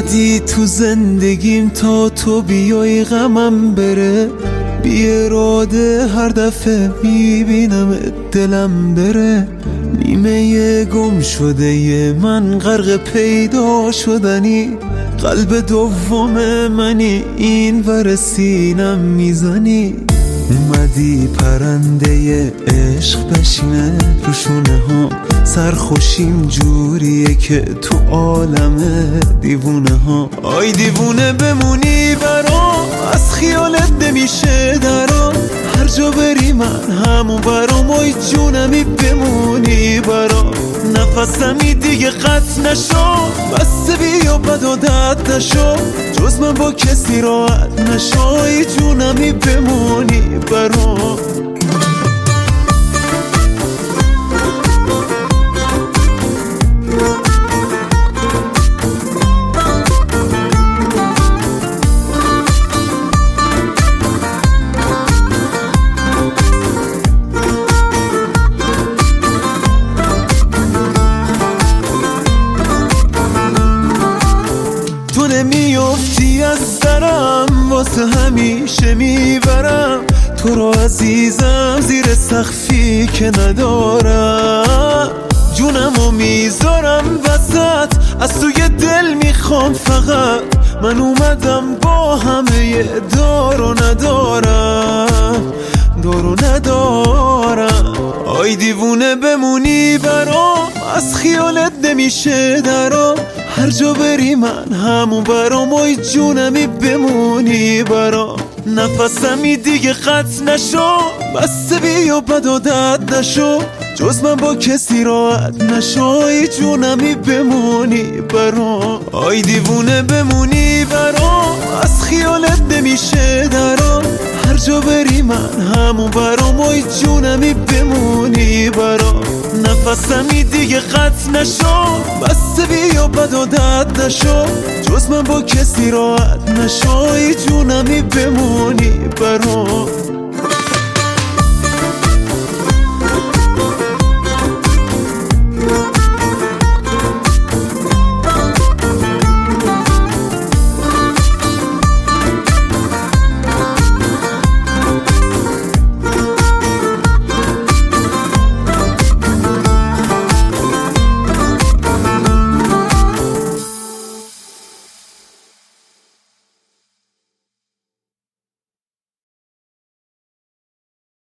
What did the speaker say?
اومدی تو زندگیم تا تو بیای غمم بره، بی اراده هر دفعه میبینم دلم بره. نیمه گم شده ی من غرق پیدا شدنی، قلب دوم منی این ور سینم میزنی. اومدی پرنده عشق بشینه رو شونه ها، سرخوشیم جوریه که تو عالم دیوونه ها. آی دیوونه بمونی برام، از خیالت نمیشه درام، هر جا بری من همون برام. آی جونمی بمونی برام، نفسمی دیگه قطع نشو، بسته بیا بد و دد نشو، جز من با کسی راحت نشو. آی جونمی بمونی برام. تو نمیافتی از درم، واسه همیشه میبرم تو رو عزیزم، زیر سقفی که ندارم. جونمو میذارم وسط، از توی دل میخوام فقط، من اومدم با همه دار و ندارم، دار و ندارم. آی دیوونه بمونی برام، از خیالت نمیشه درام، هر جا بری من همون برام. آی جونمی بمونی برام، نفسمی دیگه قطع نشو، بسته بیا بد و دد نشو، جز من با کسی راحت نشو. آی جونمی بمونی برام. آی دیوونه بمونی برام، از خیالت نمیشه درام، هر جا بری من همون برام. آی جونمی بمونی برام، نفسمی دیگه قطع نشو، بسته بیا بد و دد نشو، جز من با کسی راحت نشو. آی جونمی بمونی برام.